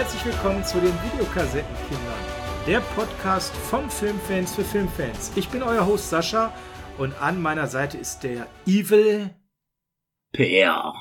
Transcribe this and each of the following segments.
Herzlich willkommen zu den Videokassettenkindern, der Podcast von Filmfans für Filmfans. Ich bin euer Host Sascha und an meiner Seite ist der Evil Per.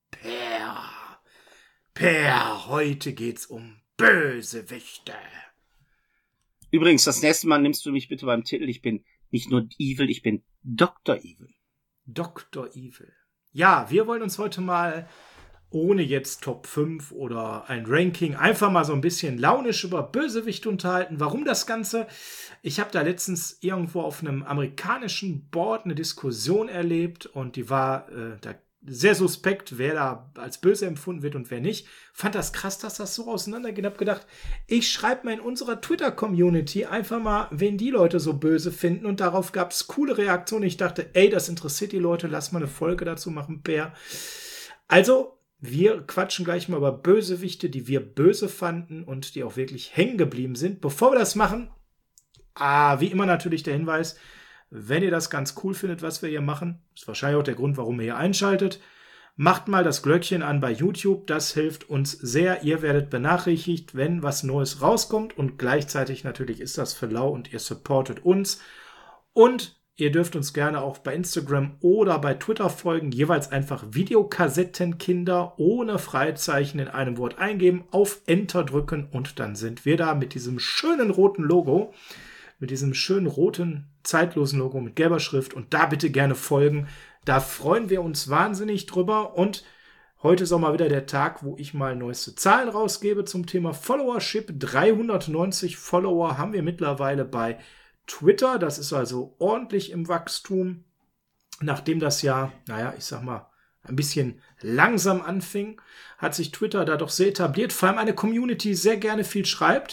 Per, heute geht's um Bösewichte. Übrigens, das nächste Mal nimmst du mich bitte beim Titel. Ich bin nicht nur Evil, ich bin Dr. Evil. Dr. Evil. Ja, wir wollen uns heute mal, ohne jetzt Top 5 oder ein Ranking, einfach mal so ein bisschen launisch über Bösewichte unterhalten. Warum das Ganze? Ich habe da letztens irgendwo auf einem amerikanischen Board eine Diskussion erlebt und die war da sehr suspekt, wer da als böse empfunden wird und wer nicht. Fand das krass, dass das so auseinandergeht. Hab gedacht, ich schreibe mal in unserer Twitter-Community einfach mal, wen die Leute so böse finden. Und darauf gab es coole Reaktionen. Ich dachte, ey, das interessiert die Leute, lass mal eine Folge dazu machen, Per. Also, wir quatschen gleich mal über Bösewichte, die wir böse fanden und die auch wirklich hängen geblieben sind. Bevor wir das machen, wie immer natürlich der Hinweis, wenn ihr das ganz cool findet, was wir hier machen, ist wahrscheinlich auch der Grund, warum ihr hier einschaltet, macht mal das Glöckchen an bei YouTube. Das hilft uns sehr. Ihr werdet benachrichtigt, wenn was Neues rauskommt. Und gleichzeitig natürlich ist das für lau und ihr supportet uns. Und ihr dürft uns gerne auch bei Instagram oder bei Twitter folgen. Jeweils einfach Videokassettenkinder ohne Freizeichen in einem Wort eingeben, auf Enter drücken und dann sind wir da mit diesem schönen roten Logo. Mit diesem schönen roten, zeitlosen Logo mit gelber Schrift. Und da bitte gerne folgen. Da freuen wir uns wahnsinnig drüber. Und heute ist auch mal wieder der Tag, wo ich mal neueste Zahlen rausgebe zum Thema Followership. 390 Follower haben wir mittlerweile bei Twitter. Das ist also ordentlich im Wachstum. Nachdem das ja, ich sag mal, ein bisschen langsam anfing, hat sich Twitter da doch sehr etabliert. Vor allem eine Community, die sehr gerne viel schreibt.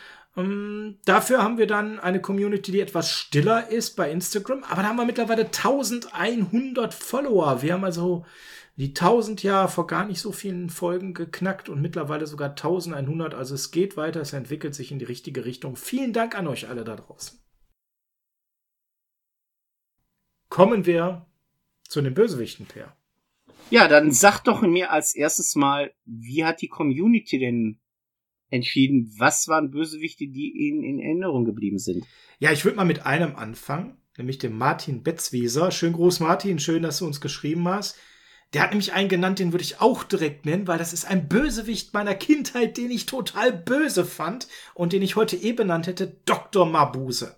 Dafür haben wir dann eine Community, die etwas stiller ist bei Instagram. Aber da haben wir mittlerweile 1100 Follower. Wir haben also die 1000 ja vor gar nicht so vielen Folgen geknackt und mittlerweile sogar 1100. Also es geht weiter, es entwickelt sich in die richtige Richtung. Vielen Dank an euch alle da draußen. Kommen wir zu den Bösewichten, Per. Ja, dann sag doch mir als erstes mal, wie hat die Community denn entschieden, was waren Bösewichte, die Ihnen in Erinnerung geblieben sind? Ja, ich würde mal mit einem anfangen, nämlich dem Martin Betzwieser. Schön groß, Martin, schön, dass du uns geschrieben hast. Der hat nämlich einen genannt, den würde ich auch direkt nennen, weil das ist ein Bösewicht meiner Kindheit, den ich total böse fand und den ich heute benannt hätte, Dr. Mabuse.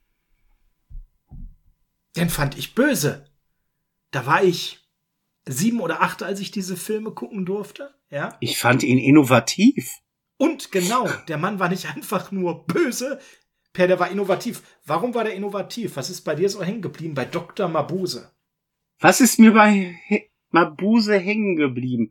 Den fand ich böse. Da war ich 7 oder 8, als ich diese Filme gucken durfte. Ja. Ich fand ihn innovativ. Und genau, der Mann war nicht einfach nur böse, Per, der war innovativ. Warum war der innovativ? Was ist bei dir so hängen geblieben bei Dr. Mabuse? Was ist mir bei Mabuse hängen geblieben?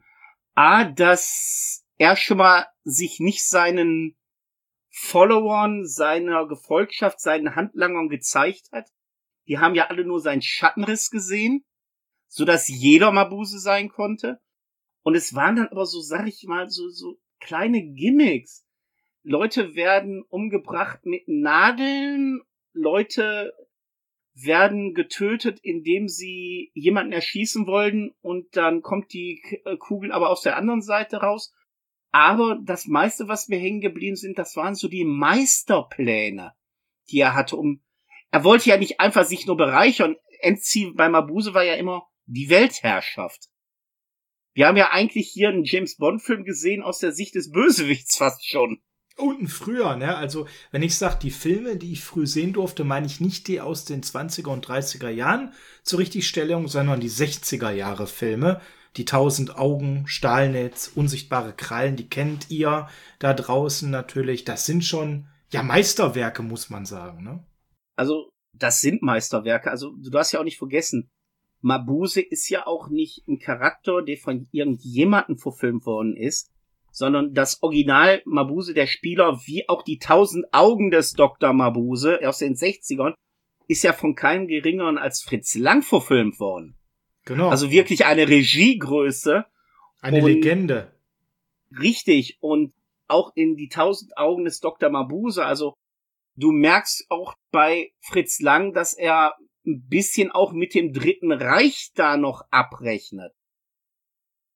Dass er schon mal sich nicht seinen Followern, seiner Gefolgschaft, seinen Handlangern gezeigt hat. Die haben ja alle nur seinen Schattenriss gesehen, sodass jeder Mabuse sein konnte. Und es waren dann aber so, sag ich mal, so kleine Gimmicks. Leute werden umgebracht mit Nadeln, Leute werden getötet, indem sie jemanden erschießen wollen und dann kommt die Kugel aber aus der anderen Seite raus. Aber das meiste, was mir hängen geblieben sind, das waren so die Meisterpläne, die er hatte. Er wollte ja nicht einfach sich nur bereichern. Endziel bei Mabuse war ja immer die Weltherrschaft. Wir haben ja eigentlich hier einen James-Bond-Film gesehen aus der Sicht des Bösewichts fast schon. Und früher, ne? Also, wenn ich sage, die Filme, die ich früh sehen durfte, meine ich nicht die aus den 20er und 30er Jahren zur Richtigstellung, sondern die 60er Jahre Filme. Die 1000 Augen, Stahlnetz, unsichtbare Krallen, die kennt ihr da draußen natürlich. Das sind schon, Meisterwerke, muss man sagen, ne? Also, das sind Meisterwerke. Also, du hast ja auch nicht vergessen, Mabuse ist ja auch nicht ein Charakter, der von irgendjemandem verfilmt worden ist, sondern das Original Mabuse, der Spieler, wie auch die 1000 Augen des Dr. Mabuse aus den 60ern, ist ja von keinem geringeren als Fritz Lang verfilmt worden. Genau. Also wirklich eine Regiegröße. Eine Legende. Richtig. Und auch in die 1000 Augen des Dr. Mabuse, also du merkst auch bei Fritz Lang, dass er ein bisschen auch mit dem Dritten Reich da noch abrechnet.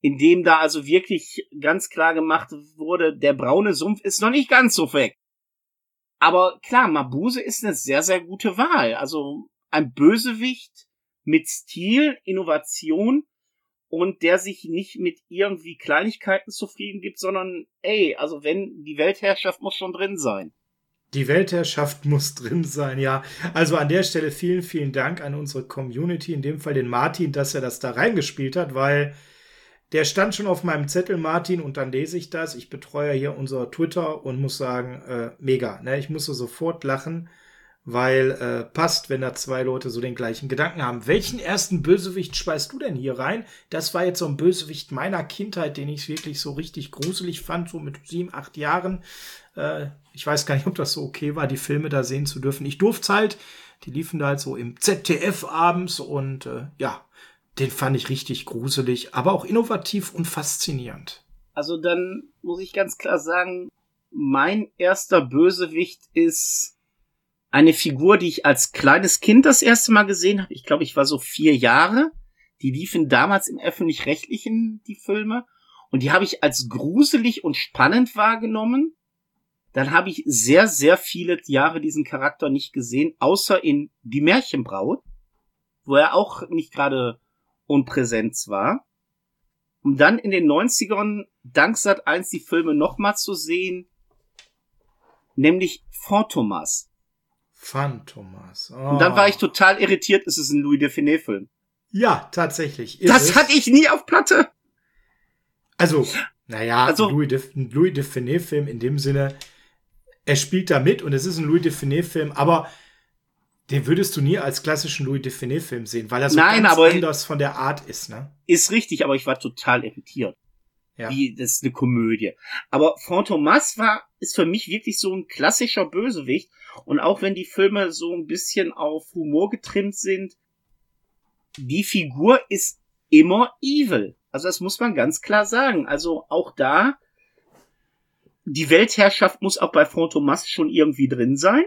in dem da also wirklich ganz klar gemacht wurde, der braune Sumpf ist noch nicht ganz so weg. Aber klar, Mabuse ist eine sehr, sehr gute Wahl. Also ein Bösewicht mit Stil, Innovation und der sich nicht mit irgendwie Kleinigkeiten zufrieden gibt, sondern also wenn, die Weltherrschaft muss schon drin sein. Die Weltherrschaft muss drin sein, ja. Also an der Stelle vielen, vielen Dank an unsere Community, in dem Fall den Martin, dass er das da reingespielt hat, weil der stand schon auf meinem Zettel, Martin, und dann lese ich das. Ich betreue hier unser Twitter und muss sagen, mega. Ne? Ich musste sofort lachen, weil passt, wenn da zwei Leute so den gleichen Gedanken haben. Welchen ersten Bösewicht speist du denn hier rein? Das war jetzt so ein Bösewicht meiner Kindheit, den ich wirklich so richtig gruselig fand, so mit 7, 8 Jahren. Ich weiß gar nicht, ob das so okay war, die Filme da sehen zu dürfen. Ich durfte halt, die liefen da halt so im ZDF abends und den fand ich richtig gruselig, aber auch innovativ und faszinierend. Also dann muss ich ganz klar sagen, mein erster Bösewicht ist eine Figur, die ich als kleines Kind das erste Mal gesehen habe. Ich glaube, ich war so 4 Jahre. Die liefen damals im Öffentlich-Rechtlichen, die Filme. Und die habe ich als gruselig und spannend wahrgenommen. Dann habe ich sehr, sehr viele Jahre diesen Charakter nicht gesehen, außer in Die Märchenbraut, wo er auch nicht gerade unpräsent war. Um dann in den 90ern dank Sat.1 die Filme nochmal zu sehen, nämlich Fantomas. Fantomas. Oh. Und dann war ich total irritiert, es ist ein Louis Define-Film. Ja, tatsächlich. Das hatte ich nie auf Platte. Also, naja, ein Louis Define-Film in dem Sinne, er spielt da mit und es ist ein Louis Define-Film, aber den würdest du nie als klassischen Louis Define-Film sehen, weil er so ganz anders von der Art ist, ne? Ist richtig, aber ich war total irritiert. Ja. Das ist eine Komödie. Aber Fantomas ist für mich wirklich so ein klassischer Bösewicht. Und auch wenn die Filme so ein bisschen auf Humor getrimmt sind, die Figur ist immer evil. Also das muss man ganz klar sagen. Also auch da, die Weltherrschaft muss auch bei Fantomas schon irgendwie drin sein.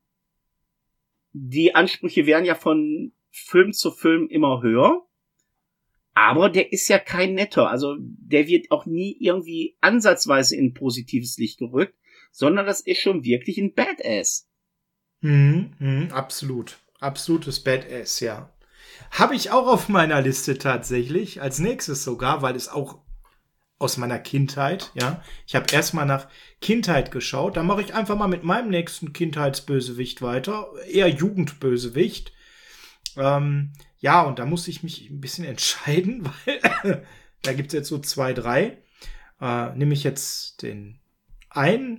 Die Ansprüche werden ja von Film zu Film immer höher. Aber der ist ja kein Netter. Also der wird auch nie irgendwie ansatzweise in ein positives Licht gerückt, sondern das ist schon wirklich ein Badass. Absolut. Absolutes Badass, ja. Habe ich auch auf meiner Liste tatsächlich. Als nächstes sogar, weil es auch aus meiner Kindheit, ja. Ich habe erstmal nach Kindheit geschaut. Dann mache ich einfach mal mit meinem nächsten Kindheitsbösewicht weiter. Eher Jugendbösewicht. Ja, und da muss ich mich ein bisschen entscheiden, weil da gibt's jetzt so 2, 3. Nehme ich jetzt den einen,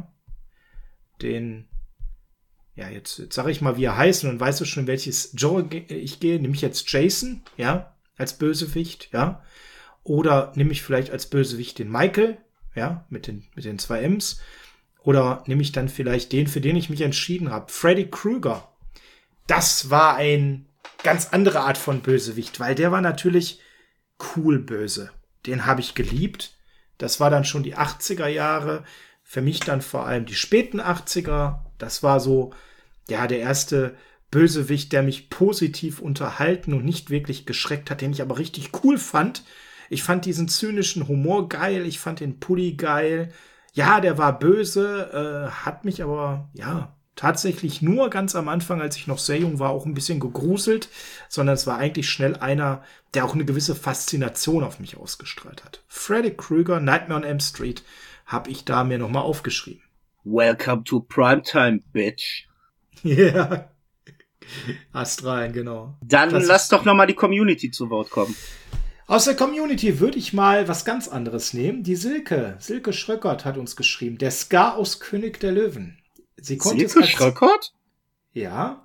jetzt sage ich mal, wie er heißt, und dann weißt du schon, in welches Genre ich gehe. Nehme ich jetzt Jason, ja, als Bösewicht, ja. Oder nehme ich vielleicht als Bösewicht den Michael, ja, mit den 2 M's. Oder nehme ich dann vielleicht den, für den ich mich entschieden habe, Freddy Krueger. Das war ein ganz andere Art von Bösewicht, weil der war natürlich cool böse. Den habe ich geliebt. Das war dann schon die 80er Jahre. Für mich dann vor allem die späten 80er. Das war so, ja, der erste Bösewicht, der mich positiv unterhalten und nicht wirklich geschreckt hat, den ich aber richtig cool fand. Ich fand diesen zynischen Humor geil. Ich fand den Pulli geil. Ja, der war böse, hat mich aber, ja, tatsächlich nur ganz am Anfang, als ich noch sehr jung war, auch ein bisschen gegruselt, sondern es war eigentlich schnell einer, der auch eine gewisse Faszination auf mich ausgestrahlt hat. Freddy Krueger, Nightmare on Elm Street, habe ich da mir nochmal aufgeschrieben. Welcome to Primetime, bitch. Ja, Astral, genau. Dann lass doch nochmal die Community zu Wort kommen. Aus der Community würde ich mal was ganz anderes nehmen. Die Silke Schröckert hat uns geschrieben. Der Scar aus König der Löwen. Silke Schröckert? Ja.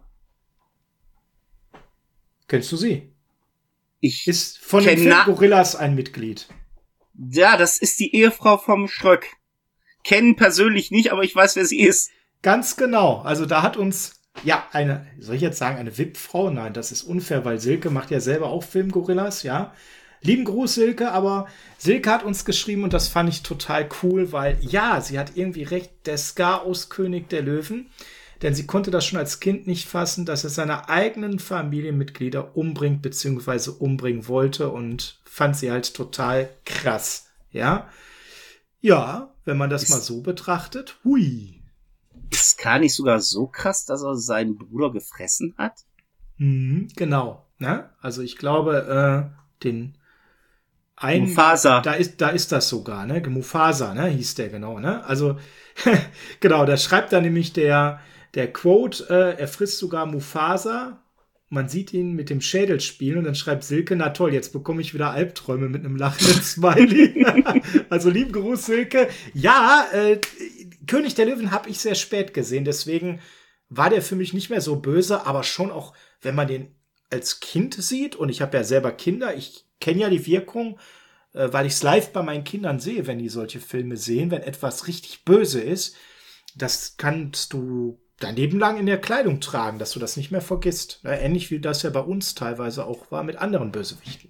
Kennst du sie? Ist von den Filmgorillas ein Mitglied. Ja, das ist die Ehefrau vom Schröck. Kennen persönlich nicht, aber ich weiß, wer sie ist. Ganz genau. Also da hat uns, ja, soll ich jetzt sagen, eine VIP-Frau? Nein, das ist unfair, weil Silke macht ja selber auch Filmgorillas, ja. Lieben Gruß, Silke, aber Silke hat uns geschrieben und das fand ich total cool, weil ja, sie hat irgendwie recht, der Scar aus König der Löwen, denn sie konnte das schon als Kind nicht fassen, dass er seine eigenen Familienmitglieder umbringt bzw. umbringen wollte und fand sie halt total krass. Ja, ja, wenn man das mal so betrachtet, hui. Ist gar nicht sogar so krass, dass er seinen Bruder gefressen hat? Genau. Ne? Also ich glaube, den einen, Mufasa. Da ist das sogar, ne? Mufasa, ne? Hieß der genau, ne? Also genau, da schreibt da nämlich der Quote, er frisst sogar Mufasa. Man sieht ihn mit dem Schädel spielen und dann schreibt Silke, na toll, jetzt bekomme ich wieder Albträume mit einem lachenden Smiley. Also lieben Gruß, Silke. Ja, König der Löwen habe ich sehr spät gesehen, deswegen war der für mich nicht mehr so böse, aber schon auch, wenn man den als Kind sieht, und ich habe ja selber Kinder, ich kenne ja die Wirkung, weil ich es live bei meinen Kindern sehe, wenn die solche Filme sehen, wenn etwas richtig böse ist, das kannst du dein Leben lang in der Kleidung tragen, dass du das nicht mehr vergisst. Ähnlich wie das ja bei uns teilweise auch war mit anderen Bösewichten.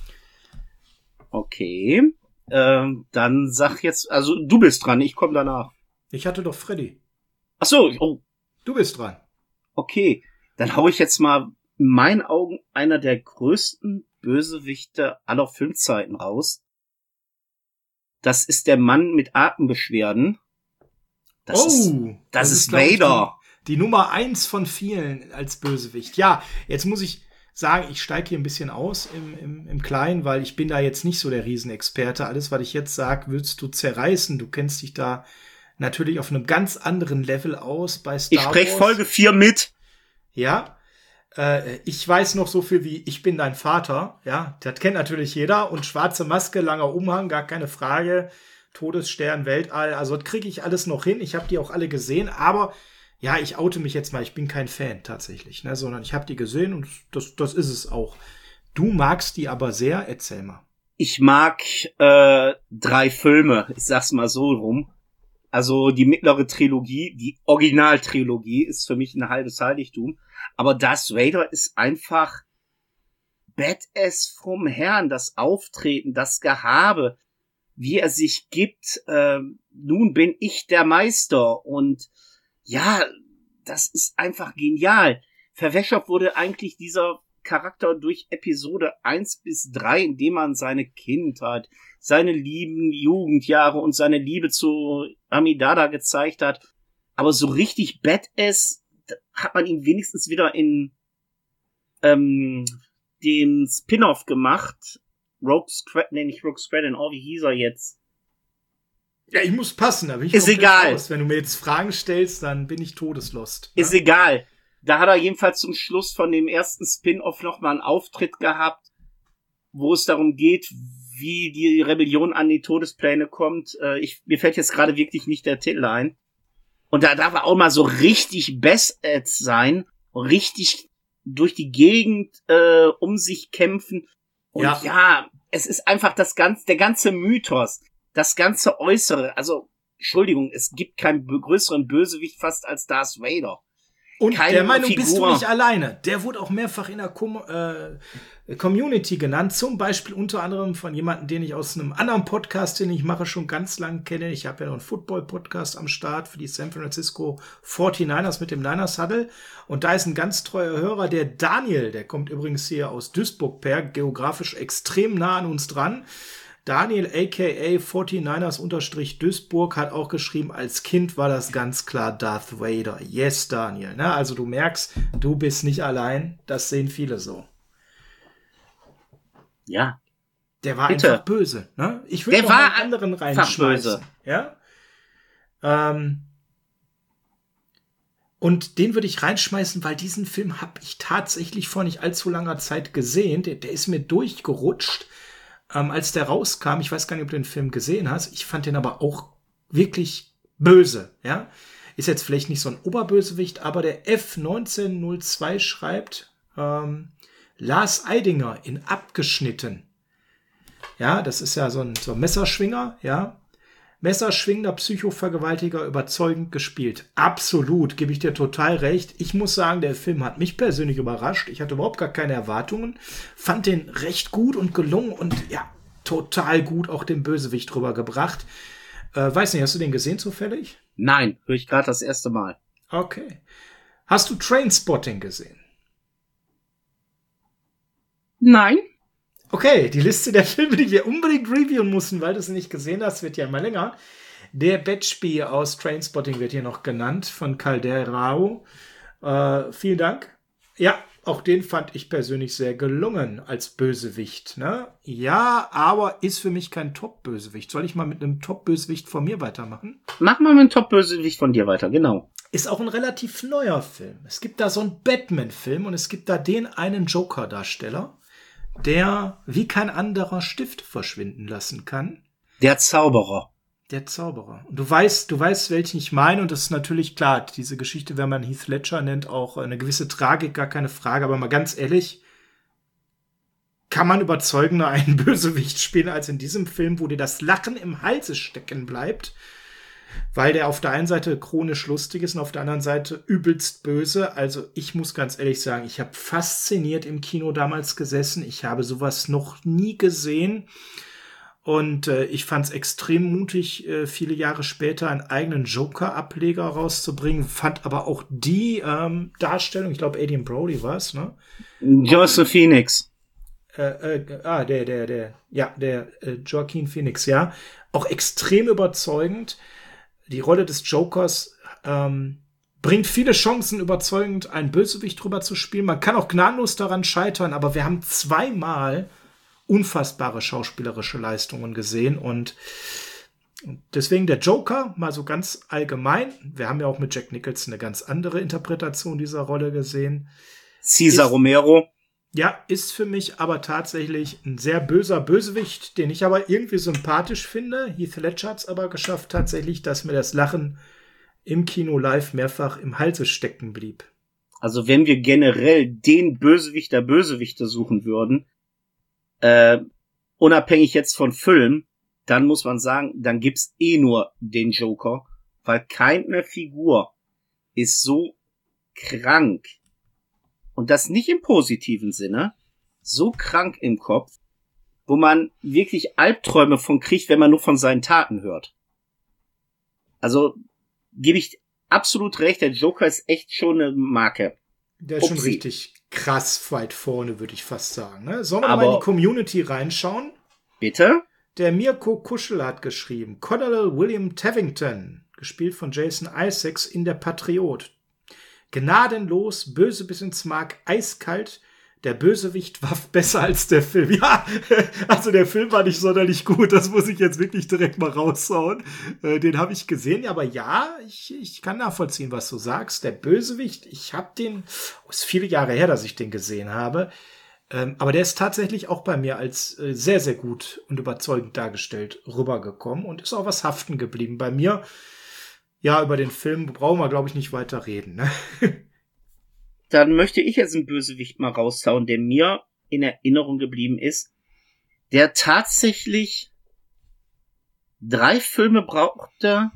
Okay, dann sag jetzt, also du bist dran, ich komme danach. Ich hatte doch Freddy. Ach so, oh. Du bist dran. Okay, dann hau ich jetzt mal in meinen Augen einer der größten Bösewichte aller Filmzeiten raus. Das ist der Mann mit Atembeschwerden. Das ist Vader. Die Nummer 1 von vielen als Bösewicht. Ja, jetzt muss ich sagen, ich steige hier ein bisschen aus im Kleinen, weil ich bin da jetzt nicht so der Riesenexperte. Alles, was ich jetzt sage, würdest du zerreißen. Du kennst dich da natürlich auf einem ganz anderen Level aus bei Star Wars. Ich spreche Folge 4 mit. Ja, ich weiß noch so viel wie Ich bin dein Vater. Ja, das kennt natürlich jeder. Und schwarze Maske, langer Umhang, gar keine Frage. Todesstern, Weltall, also das kriege ich alles noch hin. Ich habe die auch alle gesehen, aber ja, ich oute mich jetzt mal. Ich bin kein Fan tatsächlich, ne, sondern ich habe die gesehen und das ist es auch. Du magst die aber sehr, erzähl mal. Ich mag 3 Filme, ich sag's mal so rum. Also die mittlere Trilogie, die Originaltrilogie ist für mich ein halbes Heiligtum. Aber Darth Vader ist einfach Badass vom Herrn. Das Auftreten, das Gehabe, wie er sich gibt. Nun bin ich der Meister. Und ja, das ist einfach genial. Verwässert wurde eigentlich dieser Charakter durch Episode 1 bis 3, indem man seine Kindheit, seine lieben Jugendjahre und seine Liebe zu Amidala gezeigt hat. Aber so richtig Badass hat man ihn wenigstens wieder in dem Spin-off gemacht. Rogue Squadron, wie hieß er jetzt? Ja, ich muss passen, da bin ich ist egal. Raus. Wenn du mir jetzt Fragen stellst, dann bin ich todeslost. Ist egal. Da hat er jedenfalls zum Schluss von dem ersten Spin-off noch mal einen Auftritt gehabt, wo es darum geht, wie die Rebellion an die Todespläne kommt. Mir fällt jetzt gerade wirklich nicht der Titel ein. Und da darf er auch mal so richtig Badass sein, richtig durch die Gegend um sich kämpfen. Und ja, es ist einfach der ganze Mythos, das ganze Äußere. Also, Entschuldigung, es gibt keinen größeren Bösewicht fast als Darth Vader. Und der Meinung bist du nicht alleine. Der wurde auch mehrfach in der Community genannt. Zum Beispiel unter anderem von jemandem, den ich aus einem anderen Podcast, den ich mache, schon ganz lang kenne. Ich habe ja noch einen Football-Podcast am Start für die San Francisco 49ers mit dem Niners Huddle. Und da ist ein ganz treuer Hörer, der Daniel. Der kommt übrigens hier aus Duisburg, geografisch extrem nah an uns dran. Daniel, a.k.a. 49ers-Duisburg, hat auch geschrieben, als Kind war das ganz klar Darth Vader. Yes, Daniel. Ne? Also du merkst, du bist nicht allein. Das sehen viele so. Ja. Der war einfach böse. Ne? Ich würde noch einen anderen reinschmeißen. Ja? Und den würde ich reinschmeißen, weil diesen Film habe ich tatsächlich vor nicht allzu langer Zeit gesehen. Der ist mir durchgerutscht. Als der rauskam, ich weiß gar nicht, ob du den Film gesehen hast, ich fand den aber auch wirklich böse, ja. Ist jetzt vielleicht nicht so ein Oberbösewicht, aber der F1902 schreibt, Lars Eidinger in Abgeschnitten. Ja, das ist ja so ein Messerschwinger, ja. Messerschwingender Psychovergewaltiger, überzeugend gespielt. Absolut, gebe ich dir total recht. Ich muss sagen, der Film hat mich persönlich überrascht. Ich hatte überhaupt gar keine Erwartungen. Fand den recht gut und gelungen und ja, total gut auch den Bösewicht rübergebracht. Weiß nicht, hast du den gesehen zufällig? Nein, höre ich gerade das erste Mal. Okay. Hast du Trainspotting gesehen? Nein. Okay, die Liste der Filme, die wir unbedingt reviewen mussten, weil du sie nicht gesehen hast, wird ja immer länger. Der Batchby aus Trainspotting wird hier noch genannt, von Calderaro. Vielen Dank. Ja, auch den fand ich persönlich sehr gelungen als Bösewicht. Ne? Ja, aber ist für mich kein Top-Bösewicht. Soll ich mal mit einem Top-Bösewicht von mir weitermachen? Mach mal mit einem Top-Bösewicht von dir weiter, genau. Ist auch ein relativ neuer Film. Es gibt da so einen Batman-Film und es gibt da den einen Joker-Darsteller, der wie kein anderer Stifte verschwinden lassen kann. Der Zauberer. Der Zauberer. Und du weißt, welchen ich meine. Und das ist natürlich klar, diese Geschichte, wenn man Heath Ledger nennt, auch eine gewisse Tragik, gar keine Frage. Aber mal ganz ehrlich, kann man überzeugender einen Bösewicht spielen als in diesem Film, wo dir das Lachen im Halse stecken bleibt, weil der auf der einen Seite chronisch lustig ist und auf der anderen Seite übelst böse. Also ich muss ganz ehrlich sagen, ich habe fasziniert im Kino damals gesessen. Ich habe sowas noch nie gesehen. Und ich fand es extrem mutig, viele Jahre später einen eigenen Joker-Ableger rauszubringen. Fand aber auch die Darstellung, ich glaube Adrien Brody war es, ne? Joseph Phoenix. Der Joaquin Phoenix, ja. Auch extrem überzeugend. Die Rolle des Jokers bringt viele Chancen, überzeugend einen Bösewicht drüber zu spielen. Man kann auch gnadenlos daran scheitern, aber wir haben zweimal unfassbare schauspielerische Leistungen gesehen und deswegen der Joker, mal so ganz allgemein. Wir haben ja auch mit Jack Nicholson eine ganz andere Interpretation dieser Rolle gesehen. Cesar Romero. Ja, ist für mich aber tatsächlich ein sehr böser Bösewicht, den ich aber irgendwie sympathisch finde. Heath Ledger hat es aber geschafft tatsächlich, dass mir das Lachen im Kino live mehrfach im Halse stecken blieb. Also wenn wir generell den Bösewicht der Bösewichte suchen würden, unabhängig jetzt von Film, dann muss man sagen, dann gibt's nur den Joker, weil keine Figur ist so krank, und das nicht im positiven Sinne, so krank im Kopf, wo man wirklich Albträume von kriegt, wenn man nur von seinen Taten hört. Also gebe ich absolut recht, der Joker ist echt schon eine Marke. Der ist schon richtig krass weit vorne, würde ich fast sagen. Ne? Sollen wir mal in die Community reinschauen? Bitte? Der Mirko Kuschel hat geschrieben, Colonel William Tavington, gespielt von Jason Isaacs in Der Patriot. Gnadenlos, böse bis ins Mark, eiskalt. Der Bösewicht war besser als der Film. Ja, also der Film war nicht sonderlich gut. Das muss ich jetzt wirklich direkt mal raushauen. Den habe ich gesehen. Aber ja, ich kann nachvollziehen, was du sagst. Der Bösewicht, ich habe den, ist viele Jahre her, dass ich den gesehen habe. Aber der ist tatsächlich auch bei mir als sehr, sehr gut und überzeugend dargestellt rübergekommen und ist auch was haften geblieben bei mir. Ja, über den Film brauchen wir, glaube ich, nicht weiter reden. Ne? Dann möchte ich jetzt einen Bösewicht mal raushauen, der mir in Erinnerung geblieben ist, der tatsächlich 2 Filme brauchte,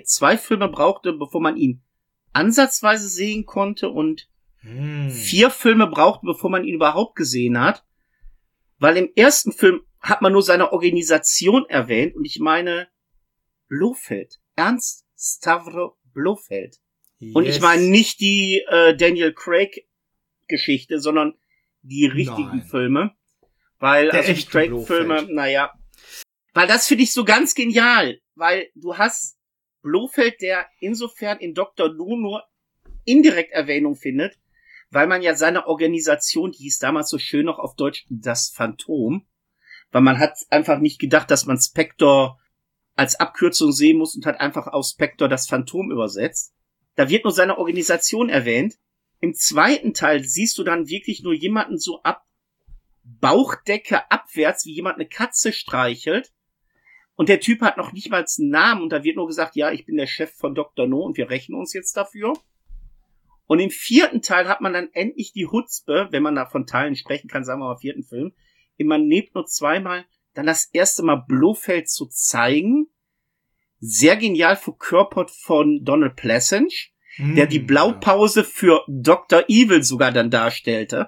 bevor man ihn ansatzweise sehen konnte und 4 Filme brauchte, bevor man ihn überhaupt gesehen hat. Weil im ersten Film hat man nur seine Organisation erwähnt und ich meine Blofeld. Ernst Stavro Blofeld. Yes. Und ich meine nicht die Daniel Craig-Geschichte, sondern die richtigen Filme. Weil der also die Craig-Filme, naja. Weil das finde ich so ganz genial. Weil du hast Blofeld, der insofern in Dr. No nur indirekt Erwähnung findet, weil man ja seine Organisation, die hieß damals so schön noch auf Deutsch, das Phantom, weil man hat einfach nicht gedacht, dass man Spectre als Abkürzung sehen muss und hat einfach auf Spectre das Phantom übersetzt. Da wird nur seine Organisation erwähnt. Im zweiten Teil siehst du dann wirklich nur jemanden so ab Bauchdecke abwärts, wie jemand eine Katze streichelt. Und der Typ hat noch nicht mal einen Namen und da wird nur gesagt, ja, ich bin der Chef von Dr. No und wir rächen uns jetzt dafür. Und im 4. Teil hat man dann endlich die Chutzpe, wenn man da von Teilen sprechen kann, sagen wir mal 4. Film, man nimmt nur 2-mal dann das erste Mal Blofeld zu zeigen. Sehr genial verkörpert von Donald Pleasence, der die Blaupause für Dr. Evil sogar dann darstellte.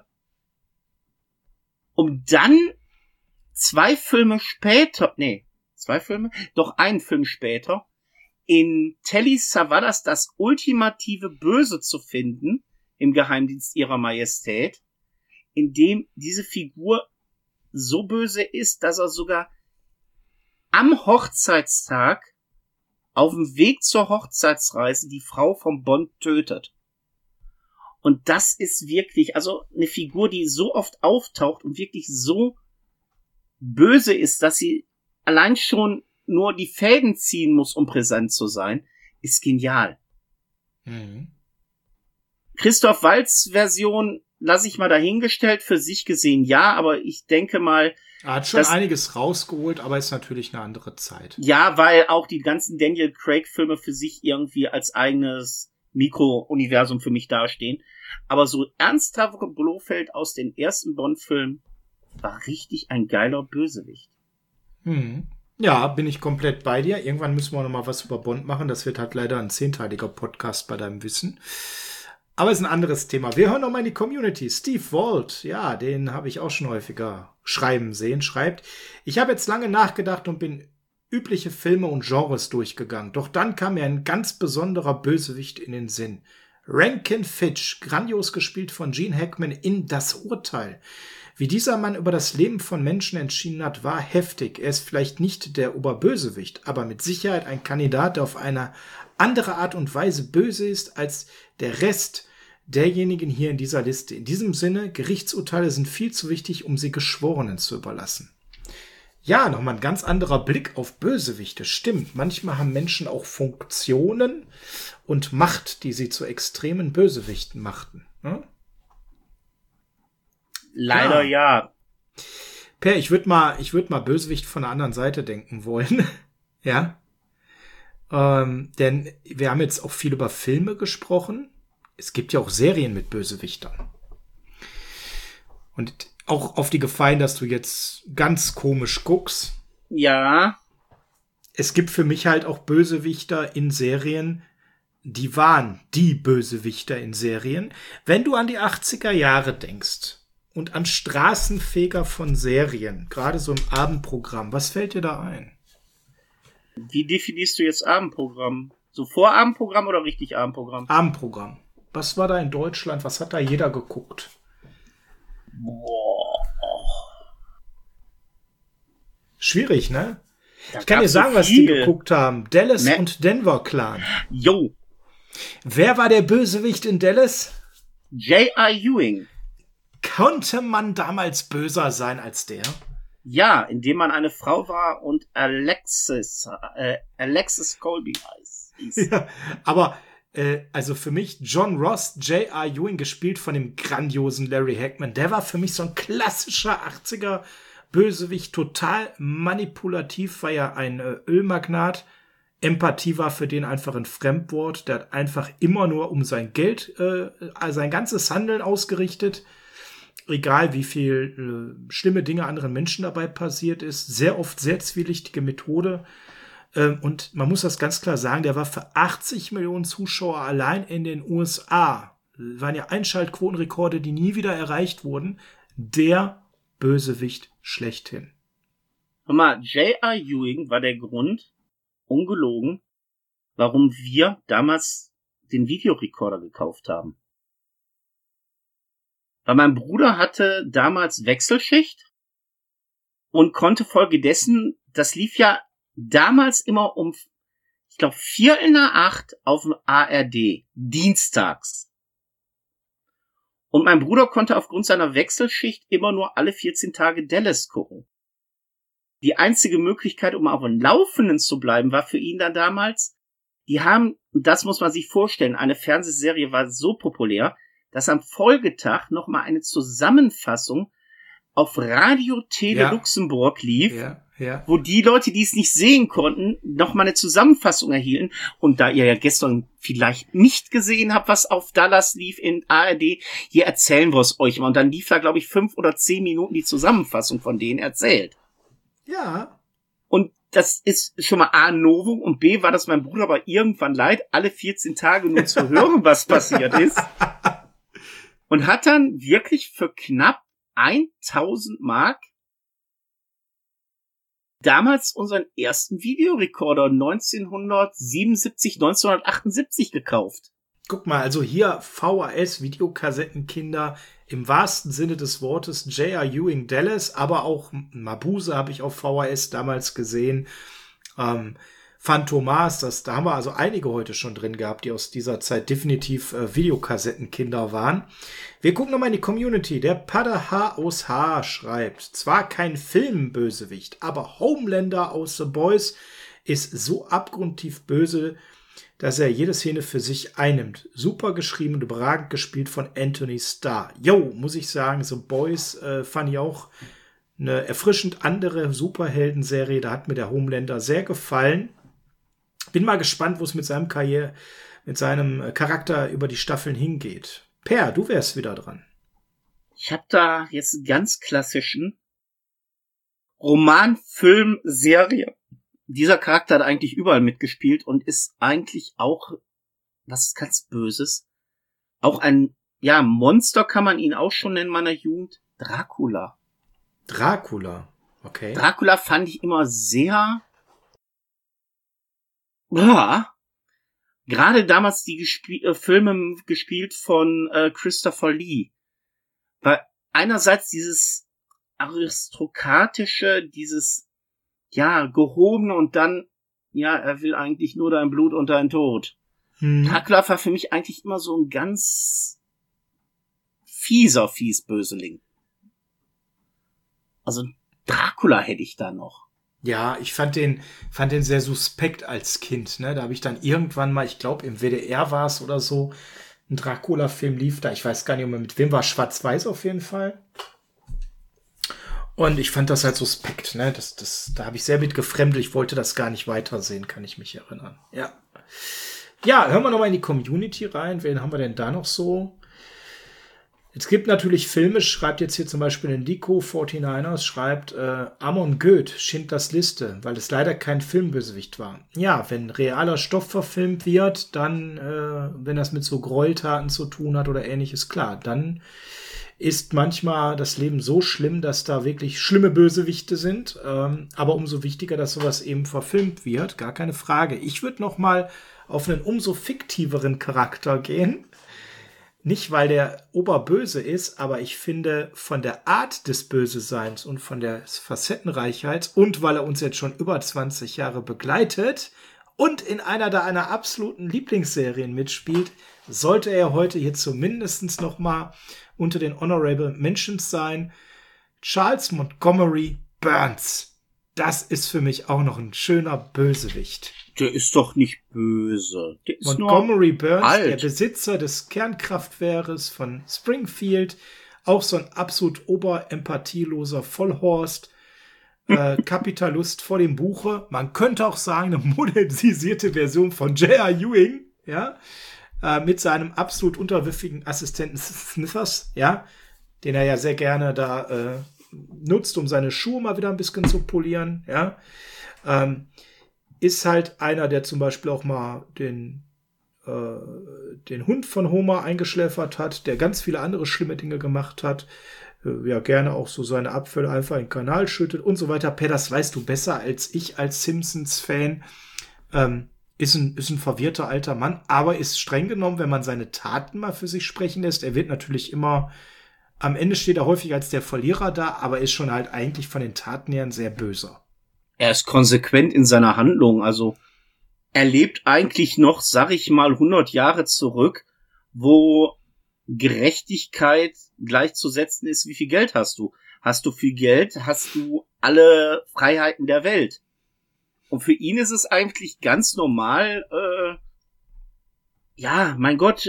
Um dann 2 Filme später, einen Film später, in Telly Savalas das ultimative Böse zu finden im Geheimdienst ihrer Majestät, in dem diese Figur so böse ist, dass er sogar am Hochzeitstag auf dem Weg zur Hochzeitsreise die Frau von Bond tötet. Und das ist wirklich, also eine Figur, die so oft auftaucht und wirklich so böse ist, dass sie allein schon nur die Fäden ziehen muss, um präsent zu sein, ist genial. Mhm. Christoph Waltz Version lasse ich mal dahingestellt, für sich gesehen ja, aber ich denke mal... Er hat schon einiges rausgeholt, aber ist natürlich eine andere Zeit. Ja, weil auch die ganzen Daniel Craig-Filme für sich irgendwie als eigenes Mikro-Universum für mich dastehen. Aber so ernsthaft Blofeld aus den ersten Bond-Filmen war richtig ein geiler Bösewicht. Mhm. Ja, bin ich komplett bei dir. Irgendwann müssen wir noch mal was über Bond machen. Das wird halt leider ein 10-teiliger Podcast bei deinem Wissen. Aber ist ein anderes Thema. Wir hören noch mal in die Community. Steve Walt, ja, den habe ich auch schon häufiger schreiben sehen. Schreibt, ich habe jetzt lange nachgedacht und bin übliche Filme und Genres durchgegangen. Doch dann kam mir ein ganz besonderer Bösewicht in den Sinn. Rankin Fitch, grandios gespielt von Gene Hackman in Das Urteil. Wie dieser Mann über das Leben von Menschen entschieden hat, war heftig. Er ist vielleicht nicht der Oberbösewicht, aber mit Sicherheit ein Kandidat, der auf eine andere Art und Weise böse ist als der Rest derjenigen hier in dieser Liste. In diesem Sinne, Gerichtsurteile sind viel zu wichtig, um sie Geschworenen zu überlassen. Ja, nochmal ein ganz anderer Blick auf Bösewichte. Stimmt, manchmal haben Menschen auch Funktionen und Macht, die sie zu extremen Bösewichten machten. Ne? Leider ja. Per, ich würd mal Bösewicht von der anderen Seite denken wollen. Ja. Denn wir haben jetzt auch viel über Filme gesprochen. Es gibt ja auch Serien mit Bösewichtern. Und auch auf die Gefahr, dass du jetzt ganz komisch guckst. Ja. Es gibt für mich halt auch Bösewichter in Serien, die waren die Bösewichter in Serien. Wenn du an die 80er Jahre denkst und an Straßenfeger von Serien, gerade so im Abendprogramm, was fällt dir da ein? Wie definierst du jetzt Abendprogramm? So Vorabendprogramm oder richtig Abendprogramm? Abendprogramm. Was war da in Deutschland? Was hat da jeder geguckt? Boah. Schwierig, ne? Ich kann dir sagen, was die geguckt haben. Dallas und Denver Clan. Jo. Wer war der Bösewicht in Dallas? J.R. Ewing. Konnte man damals böser sein als der? Ja, indem man eine Frau war und Alexis Colby hieß. Ja, aber also für mich John Ross, J.R. Ewing, gespielt von dem grandiosen Larry Hackman, der war für mich so ein klassischer 80er Bösewicht, total manipulativ, war ja ein Ölmagnat. Empathie war für den einfach ein Fremdwort. Der hat einfach immer nur um sein Geld, sein ganzes Handeln ausgerichtet. Egal wie viel schlimme Dinge anderen Menschen dabei passiert ist. Sehr oft sehr zwielichtige Methode. Und man muss das ganz klar sagen, der war für 80 Millionen Zuschauer allein in den USA. Das waren ja Einschaltquotenrekorde, die nie wieder erreicht wurden. Der Bösewicht schlechthin. Hör mal, J.R. Ewing war der Grund, ungelogen, warum wir damals den Videorekorder gekauft haben. Weil mein Bruder hatte damals Wechselschicht und konnte folgedessen, das lief ja damals immer um, ich glaube, 7:45 auf dem ARD, dienstags. Und mein Bruder konnte aufgrund seiner Wechselschicht immer nur alle 14 Tage Dallas gucken. Die einzige Möglichkeit, um auf dem Laufenden zu bleiben, war für ihn dann damals, die haben, und das muss man sich vorstellen, eine Fernsehserie war so populär, dass am Folgetag nochmal eine Zusammenfassung auf Radio Tele Luxemburg lief, wo die Leute, die es nicht sehen konnten, nochmal eine Zusammenfassung erhielten. Und da ihr ja gestern vielleicht nicht gesehen habt, was auf Dallas lief in ARD, hier erzählen wir es euch mal. Und dann lief da, glaube ich, 5 oder 10 Minuten die Zusammenfassung von denen erzählt. Ja. Und das ist schon mal A, Novum, und B, war das mein Bruder aber irgendwann leid, alle 14 Tage nur zu hören, was passiert ist. Und hat dann wirklich für knapp 1000 Mark damals unseren ersten Videorekorder 1978 gekauft. Guck mal, also hier VHS, Videokassettenkinder im wahrsten Sinne des Wortes, J.R. Ewing Dallas, aber auch Mabuse habe ich auf VHS damals gesehen. Phantomas, da haben wir also einige heute schon drin gehabt, die aus dieser Zeit definitiv Videokassettenkinder waren. Wir gucken nochmal in die Community. Der Padder H aus H schreibt, zwar kein Filmbösewicht, aber Homelander aus The Boys ist so abgrundtief böse, dass er jede Szene für sich einnimmt. Super geschrieben und überragend gespielt von Anthony Starr. Jo, muss ich sagen, The Boys fand ich auch eine erfrischend andere Superhelden-Serie. Da hat mir der Homelander sehr gefallen. Bin mal gespannt, wo es mit seinem Charakter über die Staffeln hingeht. Per, du wärst wieder dran. Ich habe da jetzt einen ganz klassischen Roman, Film, Serie. Dieser Charakter hat eigentlich überall mitgespielt und ist eigentlich auch was ganz Böses. Auch ein, ja, Monster kann man ihn auch schon nennen in meiner Jugend. Dracula. Dracula, okay. Dracula fand ich immer sehr... Ja, gerade damals die Filme gespielt von Christopher Lee. Weil einerseits dieses aristokratische, dieses, ja, gehobene und dann, ja, er will eigentlich nur dein Blut und dein Tod. Dracula war für mich eigentlich immer so ein ganz fies Böseling. Also Dracula hätte ich da noch. Ja, ich fand den sehr suspekt als Kind, ne? Da habe ich dann irgendwann mal, ich glaube im WDR war es oder so, ein Dracula-Film lief da. Ich weiß gar nicht mehr mit wem, war schwarz-weiß auf jeden Fall. Und ich fand das halt suspekt, ne? Da habe ich sehr mit gefremdet. Ich wollte das gar nicht weitersehen, kann ich mich erinnern. Ja. Ja, hören wir noch mal in die Community rein. Wen haben wir denn da noch so? Es gibt natürlich Filme, schreibt jetzt hier zum Beispiel in Dico 49ers, schreibt Amon Goeth, Schindlers Liste, weil es leider kein Filmbösewicht war. Ja, wenn realer Stoff verfilmt wird, dann, wenn das mit so Gräueltaten zu tun hat oder ähnliches, klar, dann ist manchmal das Leben so schlimm, dass da wirklich schlimme Bösewichte sind. Aber umso wichtiger, dass sowas eben verfilmt wird, gar keine Frage. Ich würde noch mal auf einen umso fiktiveren Charakter gehen. Nicht, weil der oberböse ist, aber ich finde, von der Art des Böseseins und von der Facettenreichheit und weil er uns jetzt schon über 20 Jahre begleitet und in einer deiner absoluten Lieblingsserien mitspielt, sollte er heute hier zumindest noch mal unter den Honorable Mentions sein. Charles Montgomery Burns. Das ist für mich auch noch ein schöner Bösewicht. Der ist doch nicht böse. Der ist Montgomery Burns, alt. Der Besitzer des Kernkraftwerkes von Springfield, auch so ein absolut oberempathieloser Vollhorst, Kapitalist vor dem Buche. Man könnte auch sagen, eine modernisierte Version von J.R. Ewing, ja, mit seinem absolut unterwürfigen Assistenten Smithers, ja, den er ja sehr gerne da nutzt, um seine Schuhe mal wieder ein bisschen zu polieren, ja. Ist halt einer, der zum Beispiel auch mal den Hund von Homer eingeschläfert hat, der ganz viele andere schlimme Dinge gemacht hat, ja gerne auch so seine Abfälle einfach in den Kanal schüttet und so weiter. Per, das weißt du besser als ich als Simpsons-Fan. Ist ein verwirrter alter Mann, aber ist streng genommen, wenn man seine Taten mal für sich sprechen lässt. Er wird natürlich immer, am Ende steht er häufig als der Verlierer da, aber ist schon halt eigentlich von den Taten her ein sehr böser. Er ist konsequent in seiner Handlung, also er lebt eigentlich noch, sag ich mal, 100 Jahre zurück, wo Gerechtigkeit gleichzusetzen ist, wie viel Geld hast du? Hast du viel Geld, hast du alle Freiheiten der Welt. Und für ihn ist es eigentlich ganz normal, ja, mein Gott,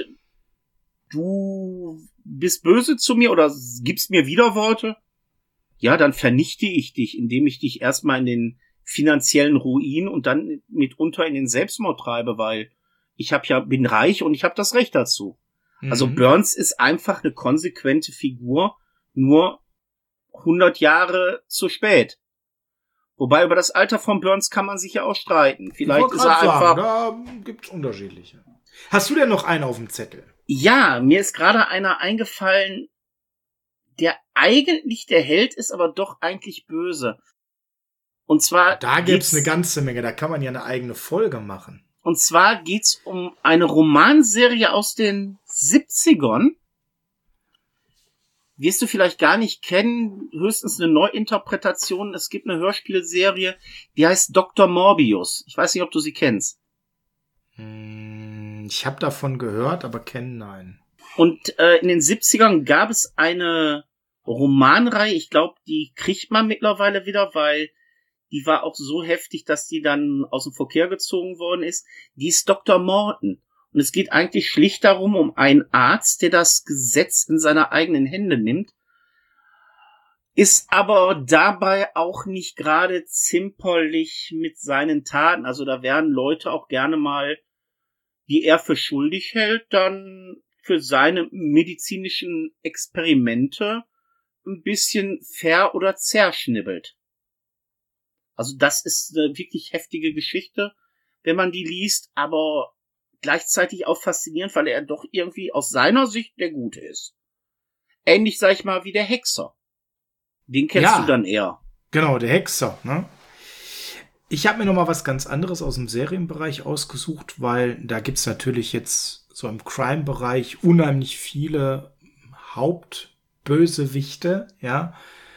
du bist böse zu mir oder gibst mir Widerworte? Ja, dann vernichte ich dich, indem ich dich erstmal in den finanziellen Ruin und dann mitunter in den Selbstmord treibe, weil bin reich und ich habe das Recht dazu. Mhm. Also Burns ist einfach eine konsequente Figur, nur 100 Jahre zu spät. Wobei über das Alter von Burns kann man sich ja auch streiten. Vielleicht ist er einfach... Da gibt's unterschiedliche. Hast du denn noch einen auf dem Zettel? Ja, mir ist gerade einer eingefallen, der eigentlich der Held ist, aber doch eigentlich böse. Und zwar da gibt's eine ganze Menge, da kann man ja eine eigene Folge machen. Und zwar geht's um eine Romanserie aus den 70ern. Wirst du vielleicht gar nicht kennen, höchstens eine Neuinterpretation. Es gibt eine Hörspielserie, die heißt Dr. Morbius. Ich weiß nicht, ob du sie kennst. Ich habe davon gehört, aber kennen nein. Und in den 70ern gab es eine Romanreihe, ich glaube, die kriegt man mittlerweile wieder, weil die war auch so heftig, dass die dann aus dem Verkehr gezogen worden ist. Die ist Dr. Morton. Und es geht eigentlich schlicht darum, um einen Arzt, der das Gesetz in seine eigenen Hände nimmt, ist aber dabei auch nicht gerade zimperlich mit seinen Taten. Also da werden Leute auch gerne mal, die er für schuldig hält, dann für seine medizinischen Experimente ein bisschen oder zerschnibbelt. Also das ist eine wirklich heftige Geschichte, wenn man die liest, aber gleichzeitig auch faszinierend, weil er doch irgendwie aus seiner Sicht der Gute ist. Ähnlich, sag ich mal, wie der Hexer. Den kennst du dann eher. Genau, der Hexer, ne? Ich habe mir noch mal was ganz anderes aus dem Serienbereich ausgesucht, weil da gibt's natürlich jetzt so im Crime-Bereich unheimlich viele Hauptbösewichte, ja.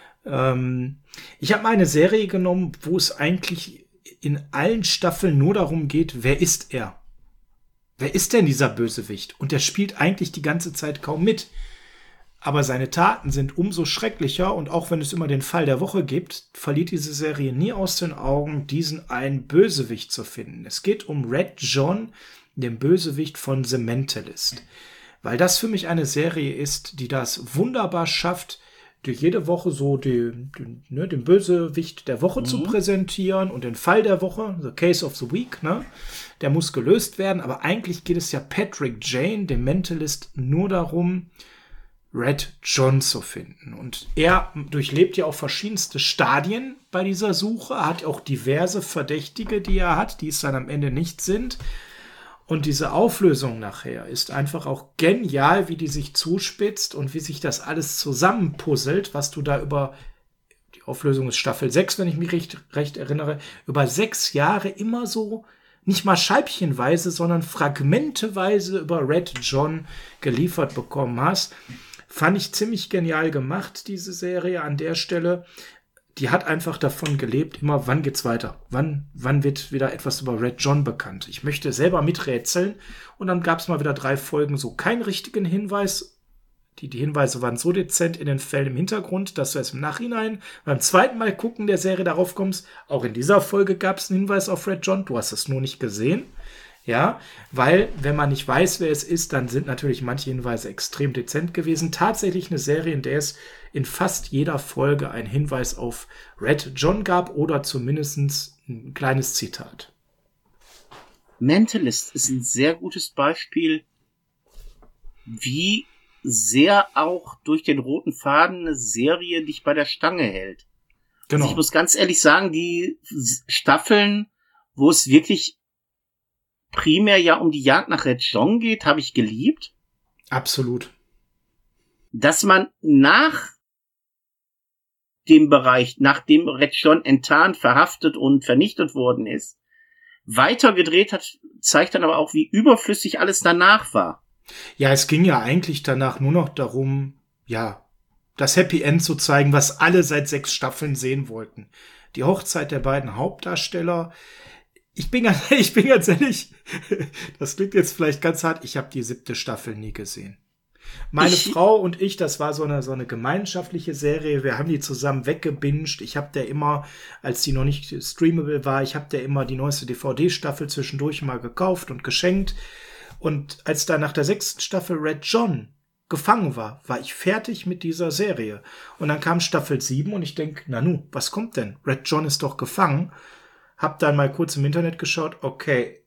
Ich habe mal eine Serie genommen, wo es eigentlich in allen Staffeln nur darum geht, wer ist er? Wer ist denn dieser Bösewicht? Und der spielt eigentlich die ganze Zeit kaum mit. Aber seine Taten sind umso schrecklicher und auch wenn es immer den Fall der Woche gibt, verliert diese Serie nie aus den Augen, diesen einen Bösewicht zu finden. Es geht um Red John, den Bösewicht von The Mentalist. Weil das für mich eine Serie ist, die das wunderbar schafft, durch jede Woche so den Bösewicht der Woche zu präsentieren und den Fall der Woche, the Case of the Week, ne? Der muss gelöst werden, aber eigentlich geht es ja Patrick Jane, dem Mentalist, nur darum, Red John zu finden. Und er durchlebt ja auch verschiedenste Stadien bei dieser Suche, hat auch diverse Verdächtige, die er hat, die es dann am Ende nicht sind. Und diese Auflösung nachher ist einfach auch genial, wie die sich zuspitzt und wie sich das alles zusammenpuzzelt, was du da über, die Auflösung ist Staffel 6, wenn ich mich recht erinnere, über 6 Jahre immer so, nicht mal scheibchenweise, sondern fragmenteweise über Red John geliefert bekommen hast. Fand ich ziemlich genial gemacht, diese Serie an der Stelle. Die hat einfach davon gelebt, immer, wann geht's weiter? Wann wird wieder etwas über Red John bekannt? Ich möchte selber miträtseln. Und dann gab es mal wieder 3 Folgen, so keinen richtigen Hinweis. Die Hinweise waren so dezent in den Fällen im Hintergrund, dass du erst im Nachhinein beim zweiten Mal gucken der Serie darauf kommst. Auch in dieser Folge gab es einen Hinweis auf Red John. Du hast es nur nicht gesehen. Ja, weil, wenn man nicht weiß, wer es ist, dann sind natürlich manche Hinweise extrem dezent gewesen. Tatsächlich eine Serie, in der es in fast jeder Folge einen Hinweis auf Red John gab oder zumindest ein kleines Zitat. Mentalist ist ein sehr gutes Beispiel, wie sehr auch durch den roten Faden eine Serie dich bei der Stange hält. Genau. Also ich muss ganz ehrlich sagen, die Staffeln, wo es wirklich primär ja um die Jagd nach Red John geht, habe ich geliebt. Absolut. Dass man nach dem Bereich, nachdem Red John enttarnt, verhaftet und vernichtet worden ist, weitergedreht hat, zeigt dann aber auch, wie überflüssig alles danach war. Ja, es ging ja eigentlich danach nur noch darum, ja, das Happy End zu zeigen, was alle seit 6 Staffeln sehen wollten. Die Hochzeit der beiden Hauptdarsteller. Ich bin ganz ehrlich, das klingt jetzt vielleicht ganz hart, ich habe die 7. Staffel nie gesehen. Meine Frau und ich, das war so eine gemeinschaftliche Serie, wir haben die zusammen weggebinged. Ich habe der immer, als die noch nicht streamable war, ich habe der immer die neueste DVD-Staffel zwischendurch mal gekauft und geschenkt. Und als da nach der 6. Staffel Red John gefangen war ich fertig mit dieser Serie. Und dann kam Staffel 7 und ich denk, Nanu, was kommt denn? Red John ist doch gefangen. Hab dann mal kurz im Internet geschaut, okay,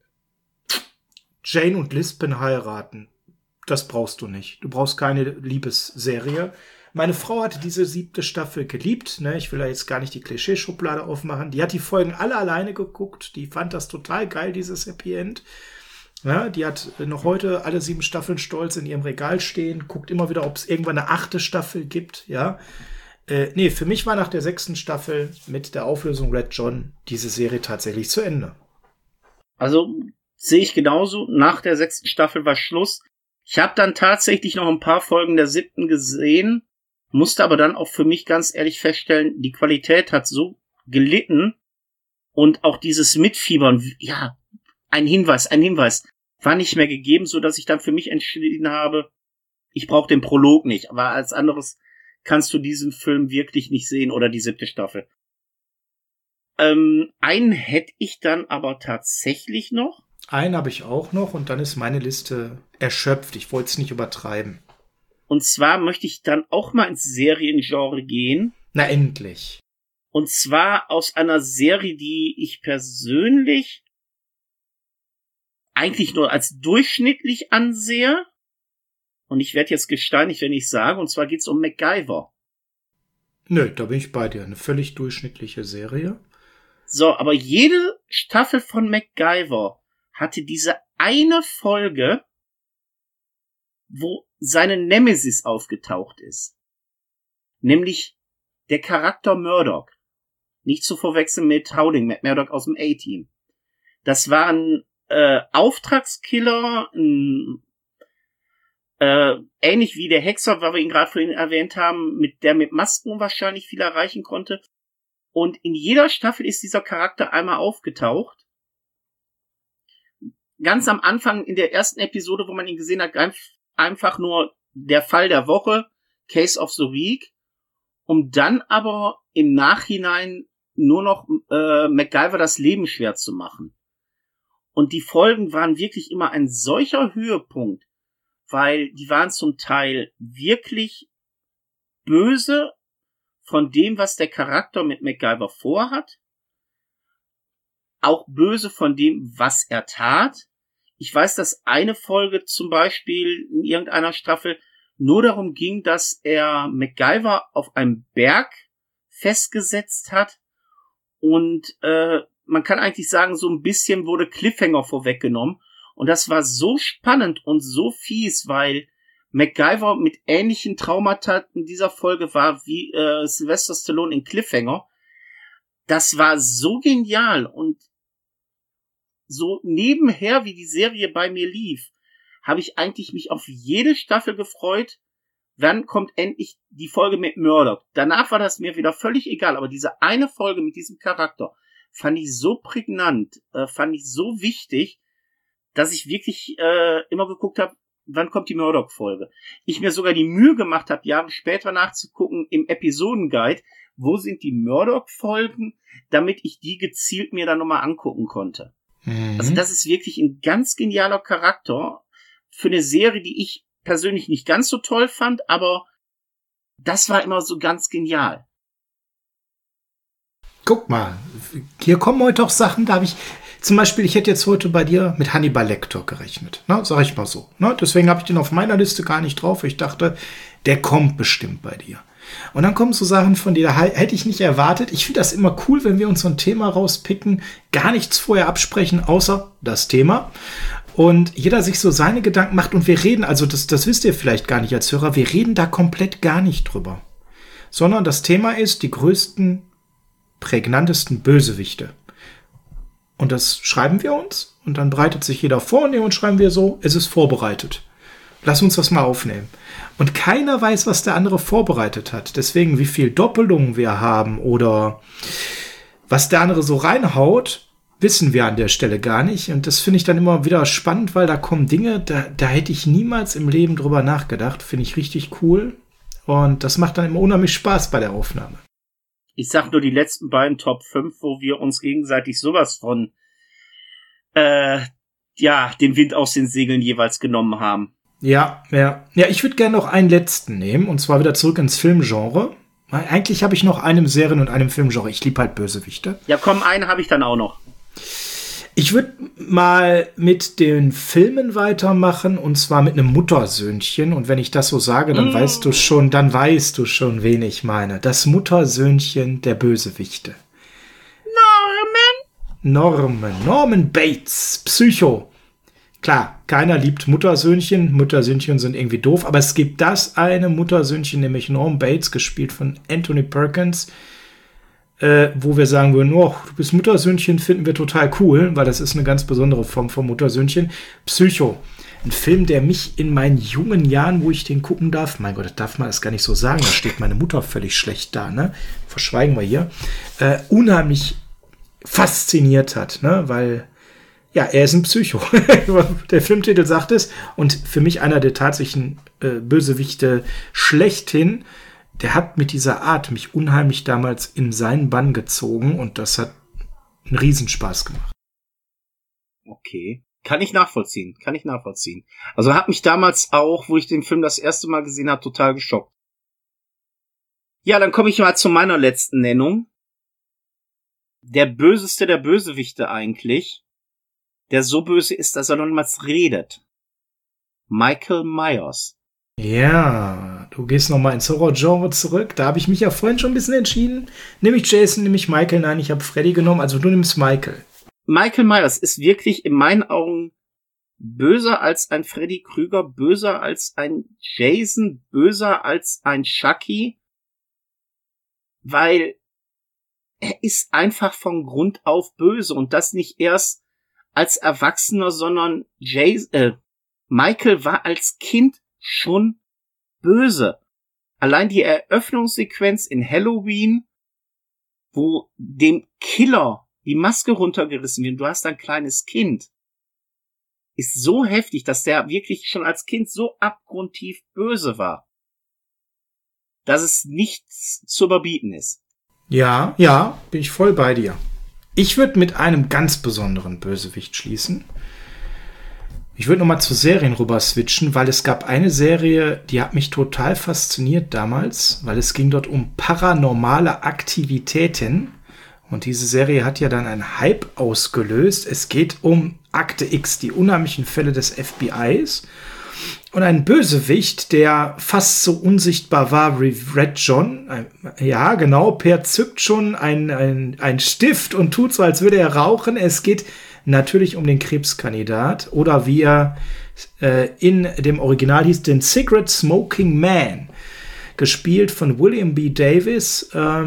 Jane und Lisbon heiraten. Das brauchst du nicht. Du brauchst keine Liebesserie. Meine Frau hatte diese 7. Staffel geliebt. Ne? Ich will da jetzt gar nicht die Klischeeschublade aufmachen. Die hat die Folgen alle alleine geguckt. Die fand das total geil, dieses Happy End. Ja, die hat noch heute alle 7 Staffeln stolz in ihrem Regal stehen. Guckt immer wieder, ob es irgendwann eine 8. Staffel gibt. Ja. Nee, für mich war nach der 6. Staffel mit der Auflösung Red John diese Serie tatsächlich zu Ende. Also sehe ich genauso. Nach der 6. Staffel war Schluss. Ich habe dann tatsächlich noch ein paar Folgen der 7. gesehen, musste aber dann auch für mich ganz ehrlich feststellen, die Qualität hat so gelitten und auch dieses Mitfiebern, ja, ein Hinweis, war nicht mehr gegeben, so dass ich dann für mich entschieden habe, ich brauche den Prolog nicht, aber als anderes kannst du diesen Film wirklich nicht sehen oder die 7. Staffel. Einen hätte ich dann aber tatsächlich noch. Einen habe ich auch noch und dann ist meine Liste erschöpft. Ich wollte es nicht übertreiben. Und zwar möchte ich dann auch mal ins Seriengenre gehen. Na, endlich. Und zwar aus einer Serie, die ich persönlich eigentlich nur als durchschnittlich ansehe. Und ich werde jetzt gesteinigt, wenn ich sage, und zwar geht's um MacGyver. Nö, da bin ich bei dir. Eine völlig durchschnittliche Serie. So, aber jede Staffel von MacGyver hatte diese eine Folge, wo seine Nemesis aufgetaucht ist. Nämlich der Charakter Murdoch. Nicht zu verwechseln mit Howling, Matt Murdoch aus dem A-Team. Das war ein Auftragskiller, ähnlich wie der Hexer, weil wir ihn gerade vorhin erwähnt haben, der mit Masken wahrscheinlich viel erreichen konnte. Und in jeder Staffel ist dieser Charakter einmal aufgetaucht. Ganz am Anfang in der ersten Episode, wo man ihn gesehen hat, einfach nur der Fall der Woche, Case of the Week, um dann aber im Nachhinein nur noch MacGyver das Leben schwer zu machen. Und die Folgen waren wirklich immer ein solcher Höhepunkt, weil die waren zum Teil wirklich böse von dem, was der Charakter mit MacGyver vorhat, auch böse von dem, was er tat. Ich weiß, dass eine Folge zum Beispiel in irgendeiner Staffel nur darum ging, dass er MacGyver auf einem Berg festgesetzt hat und man kann eigentlich sagen, so ein bisschen wurde Cliffhanger vorweggenommen und das war so spannend und so fies, weil MacGyver mit ähnlichen Traumata in dieser Folge war wie Sylvester Stallone in Cliffhanger. Das war so genial und so nebenher, wie die Serie bei mir lief, habe ich eigentlich mich auf jede Staffel gefreut. Wann kommt endlich die Folge mit Murdoch? Danach war das mir wieder völlig egal, aber diese eine Folge mit diesem Charakter fand ich so prägnant, fand ich so wichtig, dass ich wirklich immer geguckt habe, wann kommt die Murdoch-Folge. Ich mir sogar die Mühe gemacht habe, Jahre später nachzugucken im Episodenguide, wo sind die Murdoch-Folgen, damit ich die gezielt mir dann nochmal angucken konnte. Mhm. Also das ist wirklich ein ganz genialer Charakter für eine Serie, die ich persönlich nicht ganz so toll fand, aber das war immer so ganz genial. Guck mal, hier kommen heute auch Sachen, da habe ich, zum Beispiel, ich hätte jetzt heute bei dir mit Hannibal Lecter gerechnet, ne? Sag ich mal so. Ne? Deswegen habe ich den auf meiner Liste gar nicht drauf. Ich dachte, der kommt bestimmt bei dir. Und dann kommen so Sachen von dir, da hätte ich nicht erwartet. Ich finde das immer cool, wenn wir uns so ein Thema rauspicken, gar nichts vorher absprechen, außer das Thema. Und jeder sich so seine Gedanken macht und wir reden, also das wisst ihr vielleicht gar nicht als Hörer, wir reden da komplett gar nicht drüber. Sondern das Thema ist die größten, prägnantesten Bösewichte. Und das schreiben wir uns und dann bereitet sich jeder vor und schreiben wir so, es ist vorbereitet. Lass uns das mal aufnehmen. Und keiner weiß, was der andere vorbereitet hat. Deswegen, wie viel Doppelungen wir haben oder was der andere so reinhaut, wissen wir an der Stelle gar nicht. Und das finde ich dann immer wieder spannend, weil da kommen Dinge, da hätte ich niemals im Leben drüber nachgedacht. Finde ich richtig cool. Und das macht dann immer unheimlich Spaß bei der Aufnahme. Ich sag nur die letzten beiden Top 5, wo wir uns gegenseitig sowas von den Wind aus den Segeln jeweils genommen haben. Ja, ich würde gerne noch einen letzten nehmen, und zwar wieder zurück ins Filmgenre. Eigentlich habe ich noch einen Serien- und einem Filmgenre. Ich liebe halt Bösewichte. Ja, komm, einen habe ich dann auch noch. Ich würde mal mit den Filmen weitermachen, und zwar mit einem Muttersöhnchen. Und wenn ich das so sage, dann weißt du schon, wen ich meine. Das Muttersöhnchen der Bösewichte. Norman Bates, Psycho. Klar, keiner liebt Muttersöhnchen. Muttersöhnchen sind irgendwie doof, aber es gibt das eine Muttersöhnchen, nämlich Norm Bates, gespielt von Anthony Perkins, wo wir sagen würden, oh, du bist Muttersöhnchen, finden wir total cool, weil das ist eine ganz besondere Form von Muttersöhnchen. Psycho. Ein Film, der mich in meinen jungen Jahren, wo ich den gucken darf, mein Gott, das darf man das gar nicht so sagen, da steht meine Mutter völlig schlecht da, ne? Verschweigen wir hier. Unheimlich fasziniert hat, ne? Weil, ja, er ist ein Psycho. Der Filmtitel sagt es. Und für mich einer der tatsächlichen Bösewichte schlechthin. Der hat mit dieser Art mich unheimlich damals in seinen Bann gezogen. Und das hat einen Riesenspaß gemacht. Okay. Kann ich nachvollziehen. Also hat mich damals auch, wo ich den Film das erste Mal gesehen habe, total geschockt. Ja, dann komme ich mal zu meiner letzten Nennung. Der böseste der Bösewichte eigentlich, der so böse ist, dass er noch niemals redet. Michael Myers. Ja, du gehst nochmal ins Horror-Genre zurück. Da habe ich mich ja vorhin schon ein bisschen entschieden. Nehme ich Jason, nehme ich Michael? Nein, ich habe Freddy genommen, also du nimmst Michael. Michael Myers ist wirklich in meinen Augen böser als ein Freddy Krüger, böser als ein Jason, böser als ein Chucky, weil er ist einfach von Grund auf böse und das nicht erst als Erwachsener, sondern Michael war als Kind schon böse. Allein die Eröffnungssequenz in Halloween, wo dem Killer die Maske runtergerissen wird, du hast ein kleines Kind, ist so heftig, dass der wirklich schon als Kind so abgrundtief böse war, dass es nichts zu überbieten ist. Ja, bin ich voll bei dir. Ich würde mit einem ganz besonderen Bösewicht schließen. Ich würde nochmal zu Serien rüber switchen, weil es gab eine Serie, die hat mich total fasziniert damals, weil es ging dort um paranormale Aktivitäten. Und diese Serie hat ja dann einen Hype ausgelöst. Es geht um Akte X, die unheimlichen Fälle des FBIs. Und ein Bösewicht, der fast so unsichtbar war wie Red John. Ja, genau, Per zückt schon ein Stift und tut so, als würde er rauchen. Es geht natürlich um den Krebskandidat. Oder wie er in dem Original hieß, den Cigarette Smoking Man. Gespielt von William B. Davis.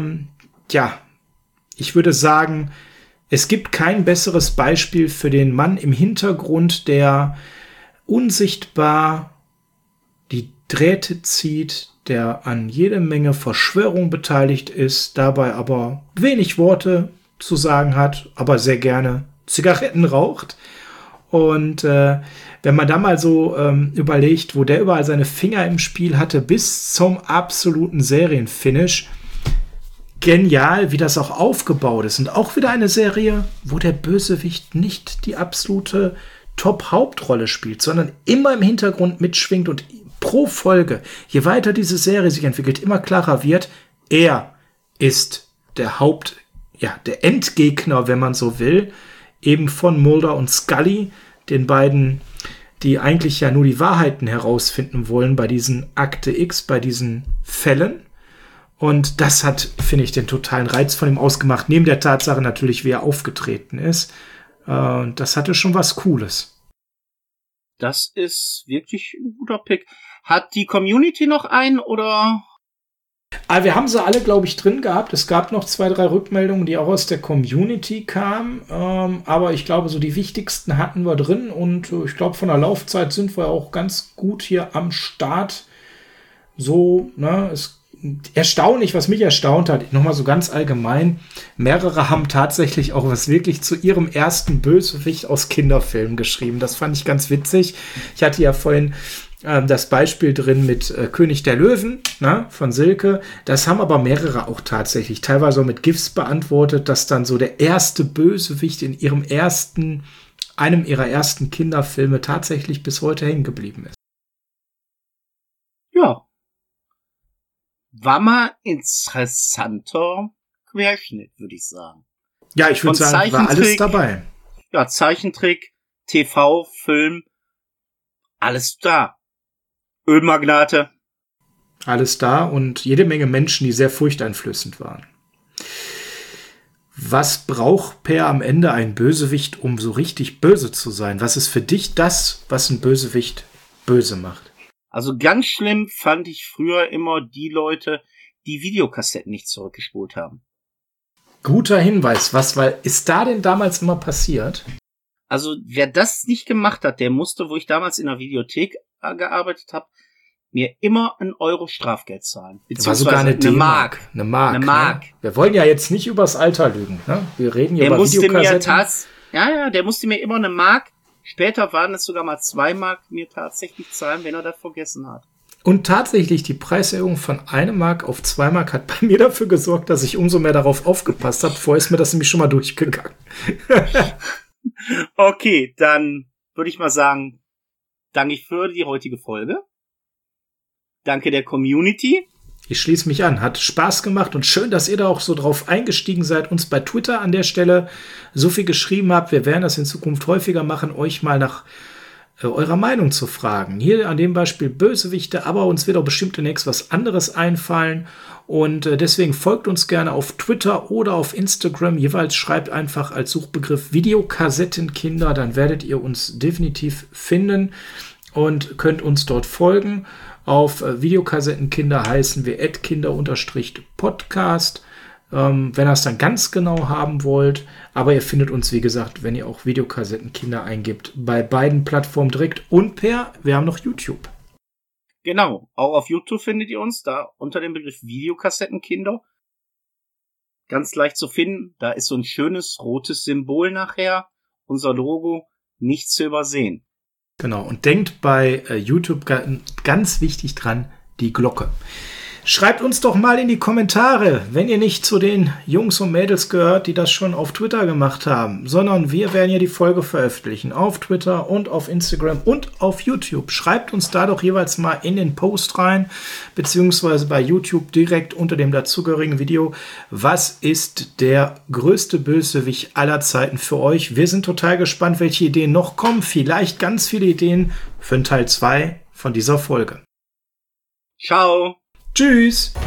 Ich würde sagen, es gibt kein besseres Beispiel für den Mann im Hintergrund, der unsichtbar die Drähte zieht, der an jede Menge Verschwörung beteiligt ist, dabei aber wenig Worte zu sagen hat, aber sehr gerne Zigaretten raucht. Und wenn man da mal so überlegt, wo der überall seine Finger im Spiel hatte, bis zum absoluten Serienfinish, genial, wie das auch aufgebaut ist. Und auch wieder eine Serie, wo der Bösewicht nicht die absolute Top-Hauptrolle spielt, sondern immer im Hintergrund mitschwingt und pro Folge, je weiter diese Serie sich entwickelt, immer klarer wird, er ist der der Endgegner, wenn man so will, eben von Mulder und Scully, den beiden, die eigentlich ja nur die Wahrheiten herausfinden wollen bei diesen Akte X, bei diesen Fällen. Und das hat, finde ich, den totalen Reiz von ihm ausgemacht. Neben der Tatsache natürlich, wie er aufgetreten ist. Das hatte schon was Cooles. Das ist wirklich ein guter Pick. Hat die Community noch einen oder? Wir haben sie alle, glaube ich, drin gehabt. Es gab noch 2, 3 Rückmeldungen, die auch aus der Community kamen. Aber ich glaube, so die wichtigsten hatten wir drin. Und ich glaube, von der Laufzeit sind wir auch ganz gut hier am Start. So, ne, erstaunlich, was mich erstaunt hat, nochmal so ganz allgemein, mehrere haben tatsächlich auch was wirklich zu ihrem ersten Bösewicht aus Kinderfilmen geschrieben. Das fand ich ganz witzig. Ich hatte ja vorhin das Beispiel drin mit König der Löwen, von Silke. Das haben aber mehrere auch tatsächlich, teilweise auch mit GIFs beantwortet, dass dann so der erste Bösewicht in einem ihrer ersten Kinderfilme tatsächlich bis heute hängen geblieben ist. Ja. War mal interessanter Querschnitt, würde ich sagen. Ja, ich würde sagen, war alles dabei. Ja, Zeichentrick, TV, Film, alles da. Ölmagnate. Alles da und jede Menge Menschen, die sehr furchteinflößend waren. Was braucht Per am Ende ein Bösewicht, um so richtig böse zu sein? Was ist für dich das, was ein Bösewicht böse macht? Also ganz schlimm fand ich früher immer die Leute, die Videokassetten nicht zurückgespult haben. Guter Hinweis. Was ist da denn damals immer passiert? Also wer das nicht gemacht hat, der musste, wo ich damals in der Videothek gearbeitet habe, mir immer 1 Euro Strafgeld zahlen. Beziehungsweise war sogar eine Mark. Eine Mark. Ne? Wir wollen ja jetzt nicht übers Alter lügen. Ne? Wir reden hier über Videokassetten. Der musste mir immer 1 Mark. Später waren es sogar mal 2 Mark mir tatsächlich zahlen, wenn er das vergessen hat. Und tatsächlich, die Preiserhöhung von 1 Mark auf 2 Mark hat bei mir dafür gesorgt, dass ich umso mehr darauf aufgepasst habe. Vorher ist mir das nämlich schon mal durchgegangen. Okay, dann würde ich mal sagen, danke ich für die heutige Folge. Danke der Community. Ich schließe mich an. Hat Spaß gemacht und schön, dass ihr da auch so drauf eingestiegen seid, uns bei Twitter an der Stelle so viel geschrieben habt. Wir werden das in Zukunft häufiger machen, euch mal nach eurer Meinung zu fragen. Hier an dem Beispiel Bösewichte, aber uns wird auch bestimmt demnächst was anderes einfallen. Und deswegen folgt uns gerne auf Twitter oder auf Instagram. Jeweils schreibt einfach als Suchbegriff Videokassettenkinder, dann werdet ihr uns definitiv finden und könnt uns dort folgen. Auf Videokassettenkinder heißen wir @kinder_podcast, wenn ihr es dann ganz genau haben wollt. Aber ihr findet uns, wie gesagt, wenn ihr auch Videokassettenkinder eingibt, bei beiden Plattformen direkt. Und Per, wir haben noch YouTube. Genau, auch auf YouTube findet ihr uns, da unter dem Begriff Videokassettenkinder. Ganz leicht zu finden, da ist so ein schönes rotes Symbol nachher, unser Logo, nicht zu übersehen. Genau, und denkt bei YouTube ganz wichtig dran, die Glocke. Schreibt uns doch mal in die Kommentare, wenn ihr nicht zu den Jungs und Mädels gehört, die das schon auf Twitter gemacht haben, sondern wir werden ja die Folge veröffentlichen auf Twitter und auf Instagram und auf YouTube. Schreibt uns da doch jeweils mal in den Post rein, beziehungsweise bei YouTube direkt unter dem dazugehörigen Video. Was ist der größte Bösewicht aller Zeiten für euch? Wir sind total gespannt, welche Ideen noch kommen. Vielleicht ganz viele Ideen für den Teil 2 von dieser Folge. Ciao! Tschüss!